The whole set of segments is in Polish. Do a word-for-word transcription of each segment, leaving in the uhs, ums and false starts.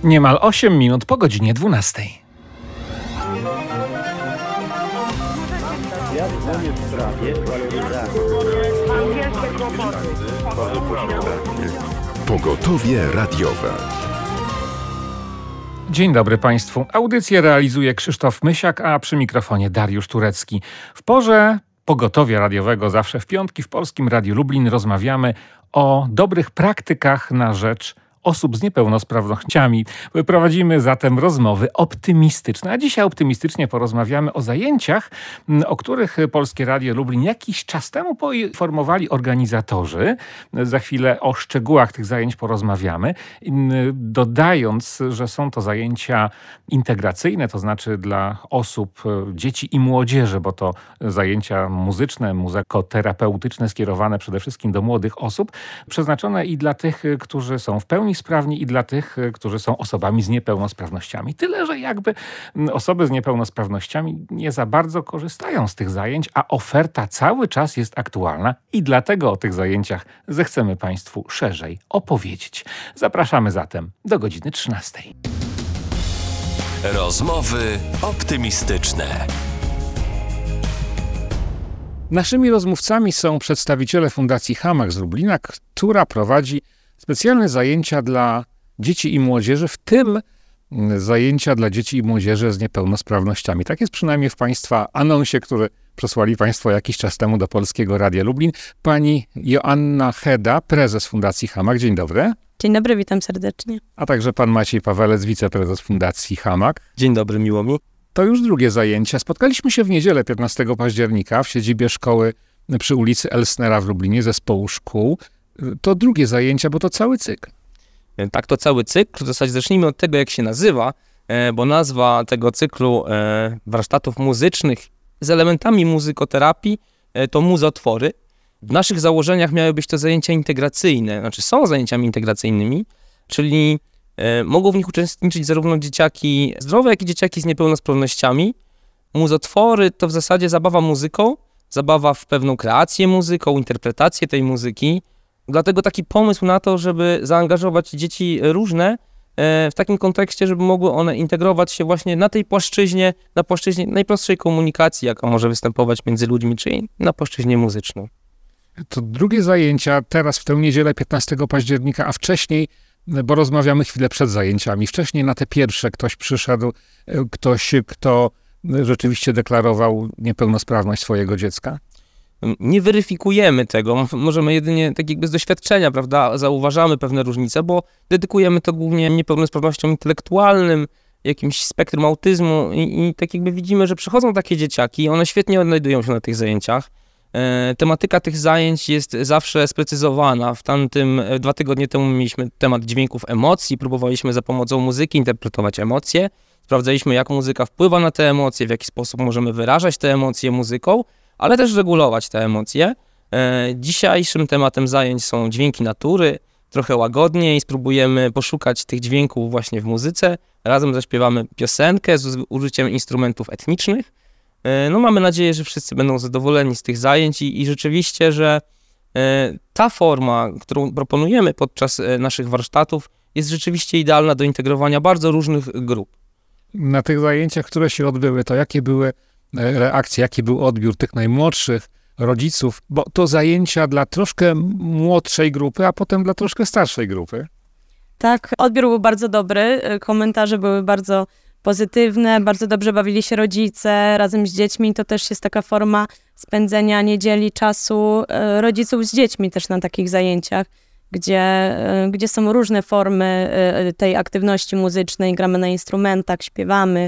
Niemal osiem minut po godzinie dwunastej. Ja dzwonię w sprawie waloryzacji. Pogotowie radiowe. Dzień dobry Państwu. Audycję realizuje Krzysztof Mysiak, a przy mikrofonie Dariusz Turecki. W porze pogotowia radiowego zawsze w piątki w Polskim Radiu Lublin rozmawiamy o dobrych praktykach na rzecz osób z niepełnosprawnościami. Prowadzimy zatem rozmowy optymistyczne, a dzisiaj optymistycznie porozmawiamy o zajęciach, o których Polskie Radio Lublin jakiś czas temu poinformowali organizatorzy. Za chwilę o szczegółach tych zajęć porozmawiamy, dodając, że są to zajęcia integracyjne, to znaczy dla osób, dzieci i młodzieży, bo to zajęcia muzyczne, muzykoterapeutyczne skierowane przede wszystkim do młodych osób, przeznaczone i dla tych, którzy są w pełni sprawni i dla tych, którzy są osobami z niepełnosprawnościami. Tyle, że jakby osoby z niepełnosprawnościami nie za bardzo korzystają z tych zajęć, a oferta cały czas jest aktualna i dlatego o tych zajęciach zechcemy Państwu szerzej opowiedzieć. Zapraszamy zatem do godziny trzynastej. Rozmowy optymistyczne. Naszymi rozmówcami są przedstawiciele Fundacji Hamak z Lublina, która prowadzi specjalne zajęcia dla dzieci i młodzieży, w tym zajęcia dla dzieci i młodzieży z niepełnosprawnościami. Tak jest przynajmniej w Państwa anonsie, który przesłali Państwo jakiś czas temu do Polskiego Radia Lublin. Pani Joanna Heda, prezes Fundacji Hamak. Dzień dobry. Dzień dobry, witam serdecznie. A także pan Maciej Pawelec, wiceprezes Fundacji Hamak. Dzień dobry, miło mi. To już drugie zajęcia. Spotkaliśmy się w niedzielę piętnastego października w siedzibie szkoły przy ulicy Elsnera w Lublinie, zespołu szkół. To drugie zajęcia, bo to cały cykl. Tak, to cały cykl. W zasadzie zacznijmy od tego, jak się nazywa, bo nazwa tego cyklu warsztatów muzycznych z elementami muzykoterapii to muzotwory. W naszych założeniach miały być to zajęcia integracyjne, znaczy są zajęciami integracyjnymi, czyli mogą w nich uczestniczyć zarówno dzieciaki zdrowe, jak i dzieciaki z niepełnosprawnościami. Muzotwory to w zasadzie zabawa muzyką, zabawa w pewną kreację muzyką, interpretację tej muzyki. Dlatego taki pomysł na to, żeby zaangażować dzieci różne w takim kontekście, żeby mogły one integrować się właśnie na tej płaszczyźnie, na płaszczyźnie najprostszej komunikacji, jaka może występować między ludźmi, czyli na płaszczyźnie muzycznej. To drugie zajęcia teraz w tę niedzielę piętnastego października, a wcześniej, bo rozmawiamy chwilę przed zajęciami, wcześniej na te pierwsze ktoś przyszedł, ktoś, kto rzeczywiście deklarował niepełnosprawność swojego dziecka? Nie weryfikujemy tego, możemy jedynie tak jakby z doświadczenia, prawda, zauważamy pewne różnice, bo dedykujemy to głównie niepełnosprawnościom intelektualnym, jakimś spektrum autyzmu i, i tak jakby widzimy, że przychodzą takie dzieciaki, one świetnie odnajdują się na tych zajęciach. E, tematyka tych zajęć jest zawsze sprecyzowana. W tamtym, dwa tygodnie temu mieliśmy temat dźwięków emocji, próbowaliśmy za pomocą muzyki interpretować emocje, sprawdzaliśmy, jak muzyka wpływa na te emocje, w jaki sposób możemy wyrażać te emocje muzyką, ale też regulować te emocje. E, dzisiejszym tematem zajęć są dźwięki natury, trochę łagodniej, spróbujemy poszukać tych dźwięków właśnie w muzyce. Razem zaśpiewamy piosenkę z użyciem instrumentów etnicznych. E, no mamy nadzieję, że wszyscy będą zadowoleni z tych zajęć i, i rzeczywiście, że e, ta forma, którą proponujemy podczas e, naszych warsztatów, jest rzeczywiście idealna do integrowania bardzo różnych grup. Na tych zajęciach, które się odbyły, to jakie były reakcje, jaki był odbiór tych najmłodszych rodziców, bo to zajęcia dla troszkę młodszej grupy, a potem dla troszkę starszej grupy. Tak, odbiór był bardzo dobry, komentarze były bardzo pozytywne, bardzo dobrze bawili się rodzice razem z dziećmi. To też jest taka forma spędzenia niedzieli czasu rodziców z dziećmi też na takich zajęciach, gdzie, gdzie są różne formy tej aktywności muzycznej, gramy na instrumentach, śpiewamy,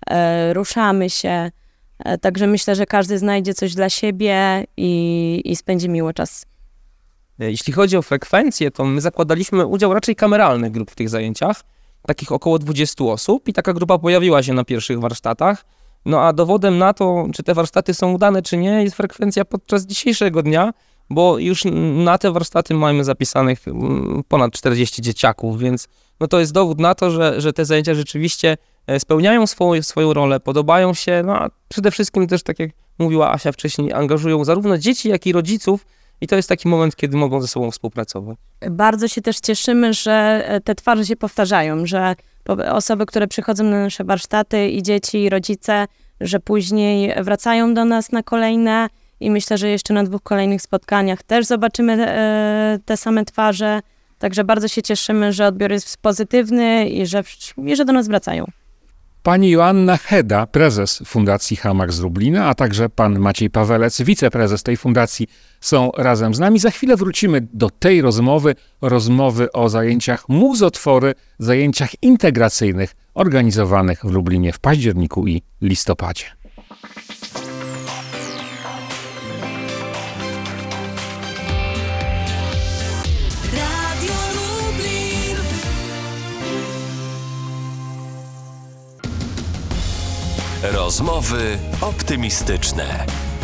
ruszamy się. Także myślę, że każdy znajdzie coś dla siebie i, i spędzi miło czas. Jeśli chodzi o frekwencję, to my zakładaliśmy udział raczej kameralnych grup w tych zajęciach, takich około dwudziestu osób i taka grupa pojawiła się na pierwszych warsztatach. No a dowodem na to, czy te warsztaty są udane, czy nie, jest frekwencja podczas dzisiejszego dnia, bo już na te warsztaty mamy zapisanych ponad czterdziestu dzieciaków, więc no to jest dowód na to, że, że te zajęcia rzeczywiście spełniają swoją, swoją rolę, podobają się, no a przede wszystkim też, tak jak mówiła Asia wcześniej, angażują zarówno dzieci, jak i rodziców I to jest taki moment, kiedy mogą ze sobą współpracować. Bardzo się też cieszymy, że te twarze się powtarzają, że osoby, które przychodzą na nasze warsztaty i dzieci, i rodzice, że później wracają do nas na kolejne i myślę, że jeszcze na dwóch kolejnych spotkaniach też zobaczymy e, te same twarze. Także bardzo się cieszymy, że odbiór jest pozytywny i że, i że do nas wracają. Pani Joanna Heda, prezes Fundacji Hamak z Lublina, a także pan Maciej Pawelec, wiceprezes tej fundacji, są razem z nami. Za chwilę wrócimy do tej rozmowy, rozmowy o zajęciach Muzotwory, zajęciach integracyjnych organizowanych w Lublinie w październiku i listopadzie. Rozmowy optymistyczne.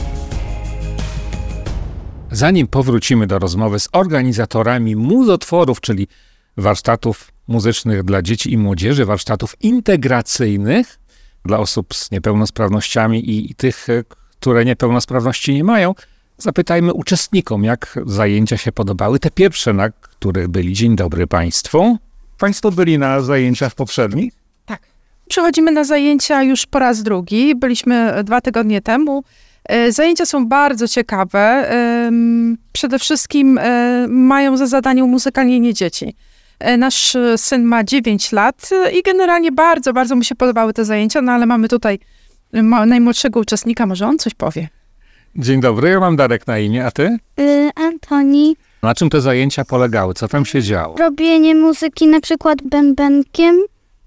Zanim powrócimy do rozmowy z organizatorami Muzotworów, czyli warsztatów muzycznych dla dzieci i młodzieży, warsztatów integracyjnych dla osób z niepełnosprawnościami i, i tych, które niepełnosprawności nie mają, zapytajmy uczestnikom, jak zajęcia się podobały. Te pierwsze, na których byli. Dzień dobry Państwu. Państwo byli na zajęciach poprzednich? Przychodzimy na zajęcia już po raz drugi. Byliśmy dwa tygodnie temu. Zajęcia są bardzo ciekawe. Przede wszystkim mają za zadanie umuzykalnienie dzieci. Nasz syn ma dziewięć lat i generalnie bardzo, bardzo mu się podobały te zajęcia, no ale mamy tutaj najmłodszego uczestnika, może on coś powie. Dzień dobry, ja mam Darek na imię, a ty? Y, Antoni. Na czym te zajęcia polegały? Co tam się działo? Robienie muzyki na przykład bębenkiem.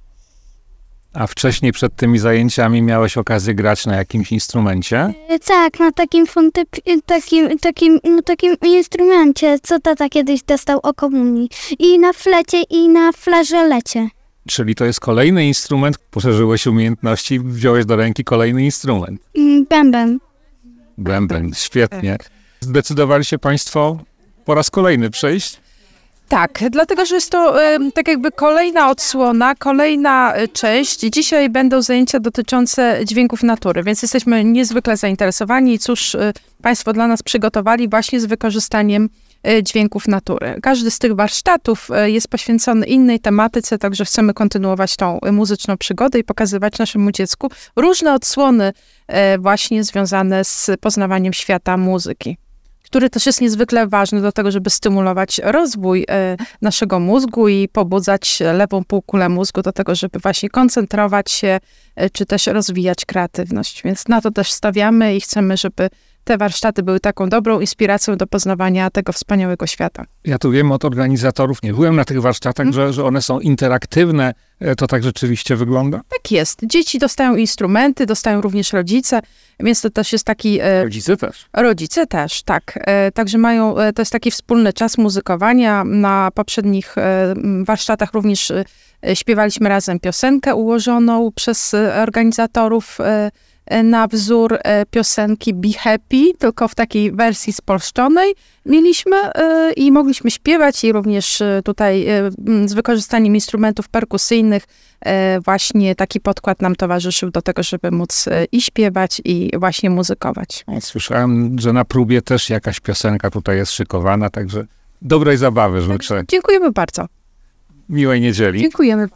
A wcześniej przed tymi zajęciami miałeś okazję grać na jakimś instrumencie? Y, tak, na takim, fontyp- takim, takim, no, takim instrumencie, co tata kiedyś dostał o komunii. I na flecie, i na flażolecie. Czyli to jest kolejny instrument, poszerzyłeś umiejętności, wziąłeś do ręki kolejny instrument. Y, bęben. Bęben, świetnie. Zdecydowali się Państwo po raz kolejny przyjść? Tak, dlatego, że jest to e, tak jakby kolejna odsłona, kolejna e, część. Dzisiaj będą zajęcia dotyczące dźwięków natury, więc jesteśmy niezwykle zainteresowani i cóż e, Państwo dla nas przygotowali właśnie z wykorzystaniem e, dźwięków natury. Każdy z tych warsztatów e, jest poświęcony innej tematyce, także chcemy kontynuować tą e, muzyczną przygodę i pokazywać naszemu dziecku różne odsłony e, właśnie związane z poznawaniem świata muzyki, który też jest niezwykle ważny do tego, żeby stymulować rozwój e, naszego mózgu i pobudzać lewą półkulę mózgu do tego, żeby właśnie koncentrować się, e, czy też rozwijać kreatywność. Więc na to też stawiamy i chcemy, żeby te warsztaty były taką dobrą inspiracją do poznawania tego wspaniałego świata. Ja tu wiem od organizatorów, nie byłem na tych warsztatach, hmm. że, że one są interaktywne. To tak rzeczywiście wygląda? Tak jest. Dzieci dostają instrumenty, dostają również rodzice, więc to też jest taki... E, rodzice też? Rodzice też, tak. E, także mają, e, to jest taki wspólny czas muzykowania. Na poprzednich e, warsztatach również e, śpiewaliśmy razem piosenkę ułożoną przez e, organizatorów e, na wzór e, piosenki Be Happy, tylko w takiej wersji spolszczonej mieliśmy e, i mogliśmy śpiewać i również e, tutaj e, z wykorzystaniem instrumentów perkusyjnych e, właśnie taki podkład nam towarzyszył do tego, żeby móc e, i śpiewać i właśnie muzykować. Słyszałem, że na próbie też jakaś piosenka tutaj jest szykowana, także dobrej zabawy życzę. Dziękujemy bardzo. Miłej niedzieli. Dziękujemy.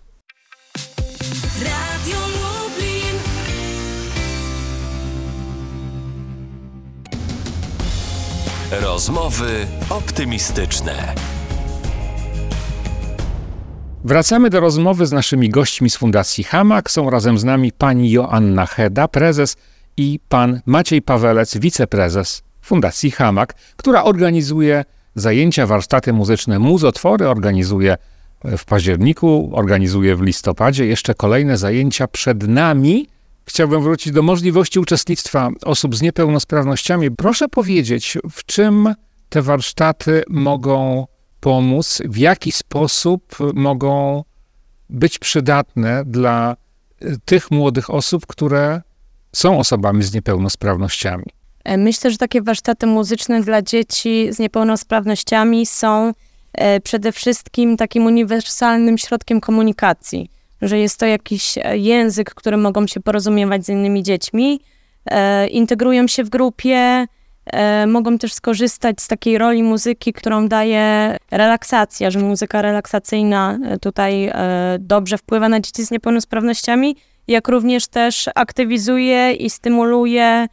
Rozmowy optymistyczne. Wracamy do rozmowy z naszymi gośćmi z Fundacji Hamak. Są razem z nami pani Joanna Heda, prezes, i pan Maciej Pawelec, wiceprezes Fundacji Hamak, która organizuje zajęcia, warsztaty muzyczne Muzotwory, organizuje w październiku, organizuje w listopadzie. Jeszcze kolejne zajęcia przed nami. Chciałbym wrócić do możliwości uczestnictwa osób z niepełnosprawnościami. Proszę powiedzieć, w czym te warsztaty mogą pomóc, w jaki sposób mogą być przydatne dla tych młodych osób, które są osobami z niepełnosprawnościami? Myślę, że takie warsztaty muzyczne dla dzieci z niepełnosprawnościami są przede wszystkim takim uniwersalnym środkiem komunikacji, że jest to jakiś język, którym mogą się porozumiewać z innymi dziećmi, e, integrują się w grupie, e, mogą też skorzystać z takiej roli muzyki, którą daje relaksacja, że muzyka relaksacyjna tutaj e, dobrze wpływa na dzieci z niepełnosprawnościami, jak również też aktywizuje i stymuluje,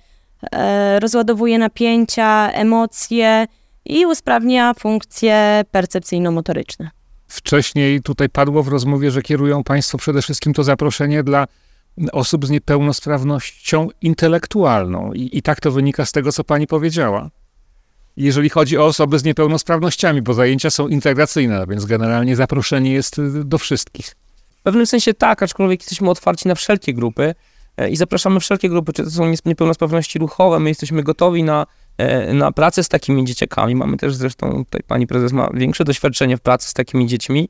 e, rozładowuje napięcia, emocje i usprawnia funkcje percepcyjno-motoryczne. Wcześniej tutaj padło w rozmowie, że kierują Państwo przede wszystkim to zaproszenie dla osób z niepełnosprawnością intelektualną. I, I tak to wynika z tego, co Pani powiedziała. Jeżeli chodzi o osoby z niepełnosprawnościami, bo zajęcia są integracyjne, więc generalnie zaproszenie jest do wszystkich. W pewnym sensie tak, aczkolwiek jesteśmy otwarci na wszelkie grupy i zapraszamy wszelkie grupy, czy to są niepełnosprawności ruchowe, my jesteśmy gotowi na, na pracę z takimi dzieciakami. Mamy też zresztą, tutaj pani prezes ma większe doświadczenie w pracy z takimi dziećmi,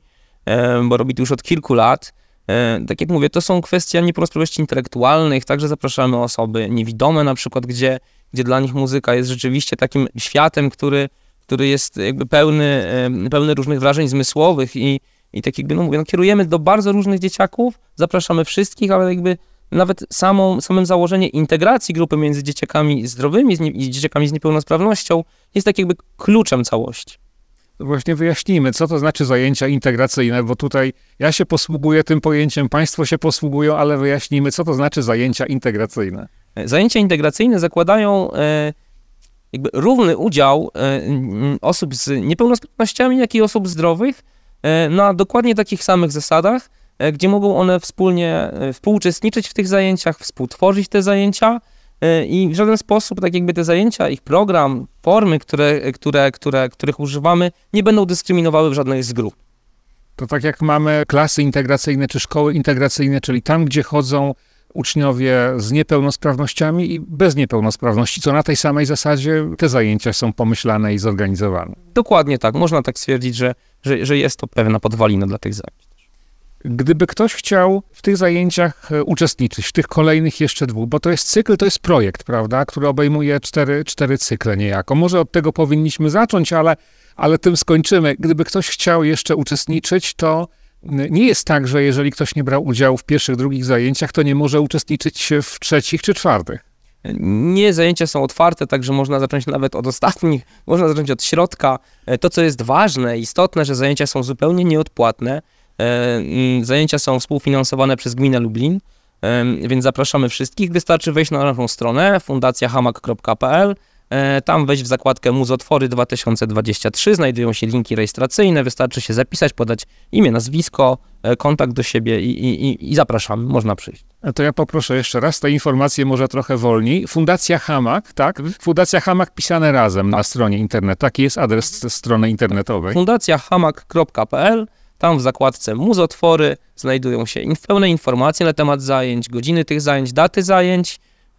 bo robi to już od kilku lat. Tak jak mówię, to są kwestie niepełnosprawności intelektualnych, także zapraszamy osoby niewidome na przykład, gdzie, gdzie dla nich muzyka jest rzeczywiście takim światem, który, który jest jakby pełny, pełny różnych wrażeń zmysłowych i, i tak jakby, no mówię, no kierujemy do bardzo różnych dzieciaków, zapraszamy wszystkich, ale jakby nawet samą, samym założenie integracji grupy między dzieciakami zdrowymi i dzieciakami z niepełnosprawnością jest tak jakby kluczem całości. Właśnie wyjaśnijmy, co to znaczy zajęcia integracyjne, bo tutaj ja się posługuję tym pojęciem, Państwo się posługują, ale wyjaśnijmy, co to znaczy zajęcia integracyjne. Zajęcia integracyjne zakładają e, jakby równy udział e, osób z niepełnosprawnościami, jak i osób zdrowych e, na dokładnie takich samych zasadach, e, gdzie mogą one wspólnie e, współuczestniczyć w tych zajęciach, współtworzyć te zajęcia e, i w żaden sposób tak jakby te zajęcia, ich program, formy, które, które, które, których używamy, nie będą dyskryminowały w żadnej z grup. To tak jak mamy klasy integracyjne czy szkoły integracyjne, czyli tam, gdzie chodzą uczniowie z niepełnosprawnościami i bez niepełnosprawności, co na tej samej zasadzie te zajęcia są pomyślane i zorganizowane. Dokładnie tak. Można tak stwierdzić, że, że, że jest to pewna podwalina dla tych zajęć. Gdyby ktoś chciał w tych zajęciach uczestniczyć, w tych kolejnych jeszcze dwóch, bo to jest cykl, to jest projekt, prawda, który obejmuje cztery, cztery cykle niejako. Może od tego powinniśmy zacząć, ale, ale tym skończymy. Gdyby ktoś chciał jeszcze uczestniczyć, to nie jest tak, że jeżeli ktoś nie brał udziału w pierwszych, drugich zajęciach, to nie może uczestniczyć w trzecich czy czwartych. Nie, zajęcia są otwarte, także można zacząć nawet od ostatnich, można zacząć od środka. To, co jest ważne, istotne, że zajęcia są zupełnie nieodpłatne. Zajęcia są współfinansowane przez Gminę Lublin, więc zapraszamy wszystkich. Wystarczy wejść na naszą stronę fundacja hamak kropka p l. Tam wejść w zakładkę Muzotwory dwa tysiące dwadzieścia trzy, znajdują się linki rejestracyjne, wystarczy się zapisać, podać imię, nazwisko, kontakt do siebie i, i, i zapraszamy, można przyjść. To ja poproszę jeszcze raz, te informacje może trochę wolniej. Fundacja Hamak, tak? Fundacja Hamak pisane razem na stronie internetu. Taki jest adres strony internetowej. fundacja hamak kropka p l. Tam w zakładce Muzotwory znajdują się pełne informacje na temat zajęć, godziny tych zajęć, daty zajęć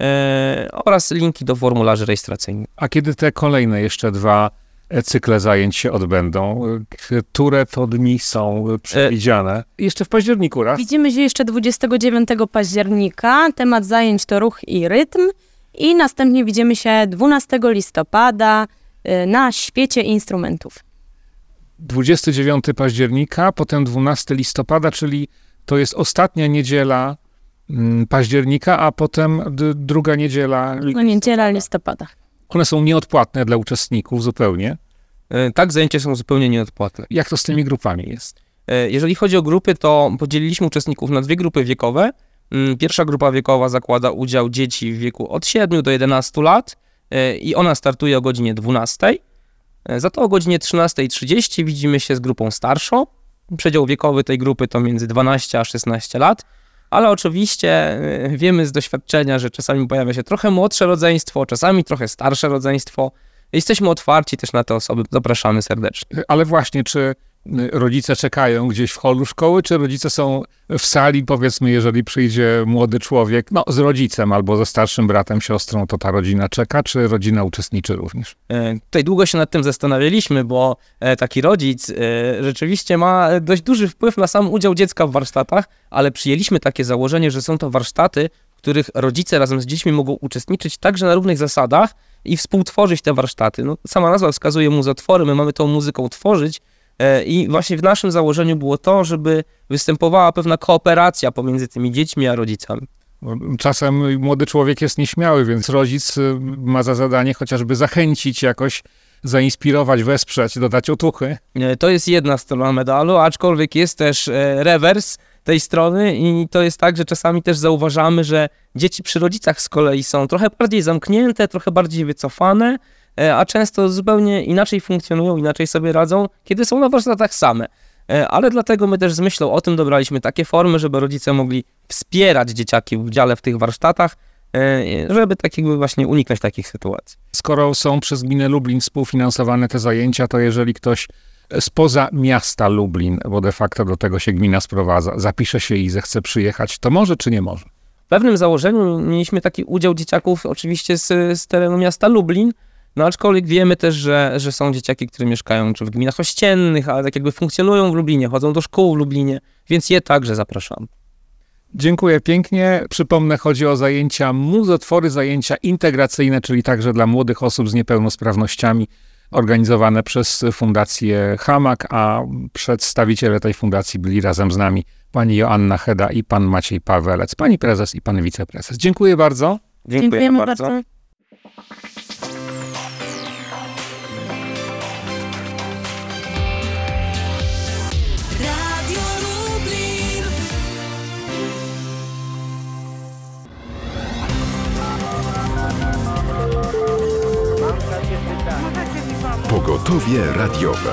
e, oraz linki do formularzy rejestracyjnych. A kiedy te kolejne jeszcze dwa cykle zajęć się odbędą? Które to dni są przewidziane? E... Jeszcze w październiku raz? Widzimy się jeszcze dwudziestego dziewiątego października. Temat zajęć to ruch i rytm. I następnie widzimy się dwunastego listopada na Świecie Instrumentów. dwudziestego dziewiątego października, potem dwunastego listopada, czyli to jest ostatnia niedziela października, a potem d- druga niedziela listopada. No niedziela listopada. One są nieodpłatne dla uczestników zupełnie. E, tak, zajęcia są zupełnie nieodpłatne. Jak to z tymi grupami jest? E, jeżeli chodzi o grupy, to podzieliliśmy uczestników na dwie grupy wiekowe. Pierwsza grupa wiekowa zakłada udział dzieci w wieku od siedmiu do jedenastu lat e, i ona startuje o godzinie dwunastej. Za to o godzinie trzynastej trzydzieści widzimy się z grupą starszą. Przedział wiekowy tej grupy to między dwanaście a szesnaście lat, ale oczywiście wiemy z doświadczenia, że czasami pojawia się trochę młodsze rodzeństwo, czasami trochę starsze rodzeństwo. Jesteśmy otwarci też na te osoby, zapraszamy serdecznie. Ale właśnie, czy rodzice czekają gdzieś w holu szkoły, czy rodzice są w sali, powiedzmy, jeżeli przyjdzie młody człowiek, no z rodzicem albo ze starszym bratem, siostrą, to ta rodzina czeka, czy rodzina uczestniczy również? E, tutaj długo się nad tym zastanawialiśmy, bo e, taki rodzic e, rzeczywiście ma dość duży wpływ na sam udział dziecka w warsztatach, ale przyjęliśmy takie założenie, że są to warsztaty, w których rodzice razem z dziećmi mogą uczestniczyć także na równych zasadach i współtworzyć te warsztaty. No, sama nazwa wskazuje muzotwory, my mamy tą muzyką tworzyć, i właśnie w naszym założeniu było to, żeby występowała pewna kooperacja pomiędzy tymi dziećmi a rodzicami. Czasem młody człowiek jest nieśmiały, więc rodzic ma za zadanie chociażby zachęcić jakoś, zainspirować, wesprzeć, dodać otuchy. To jest jedna strona medalu, aczkolwiek jest też rewers tej strony i to jest tak, że czasami też zauważamy, że dzieci przy rodzicach z kolei są trochę bardziej zamknięte, trochę bardziej wycofane, a często zupełnie inaczej funkcjonują, inaczej sobie radzą, kiedy są na warsztatach same. Ale dlatego my też z myślą o tym dobraliśmy takie formy, żeby rodzice mogli wspierać dzieciaki w udziale w tych warsztatach, żeby tak jakby właśnie uniknąć takich sytuacji. Skoro są przez gminę Lublin współfinansowane te zajęcia, to jeżeli ktoś spoza miasta Lublin, bo de facto do tego się gmina sprowadza, zapisze się i zechce przyjechać, to może czy nie może? W pewnym założeniu mieliśmy taki udział dzieciaków oczywiście z, z terenu miasta Lublin, no aczkolwiek wiemy też, że, że są dzieciaki, które mieszkają czy w gminach ościennych, ale tak jakby funkcjonują w Lublinie, chodzą do szkół w Lublinie, więc je także zapraszam. Dziękuję pięknie. Przypomnę, chodzi o zajęcia muzotwory, zajęcia integracyjne, czyli także dla młodych osób z niepełnosprawnościami, organizowane przez Fundację Hamak, a przedstawiciele tej fundacji byli razem z nami pani Joanna Heda i pan Maciej Pawelec, pani prezes i pan wiceprezes. Dziękuję bardzo. Dziękuję Dziękujemy bardzo. bardzo. Radio Lublin. Mam takie pytanie. Pogotowie radiowe.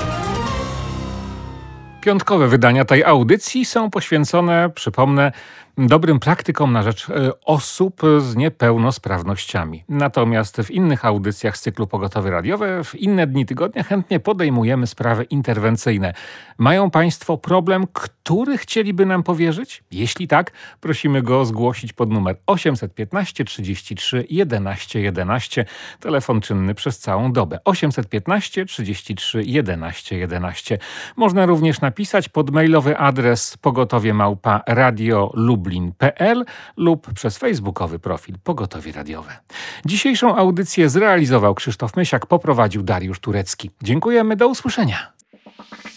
Piątkowe wydania tej audycji są poświęcone, przypomnę, dobrym praktykom na rzecz osób z niepełnosprawnościami. Natomiast w innych audycjach z cyklu Pogotowie Radiowe, w inne dni tygodnia chętnie podejmujemy sprawy interwencyjne. Mają Państwo problem, który chcieliby nam powierzyć? Jeśli tak, prosimy go zgłosić pod numer osiemset piętnaście trzydzieści trzy jedenaście jedenaście. Telefon czynny przez całą dobę. osiemset piętnaście trzydzieści trzy jedenaście jedenaście. Można również napisać pod mailowy adres pogotowie małpa radio lublin kropka p l lub przez facebookowy profil Pogotowie Radiowe. Dzisiejszą audycję zrealizował Krzysztof Mysiak, poprowadził Dariusz Turecki. Dziękujemy, do usłyszenia.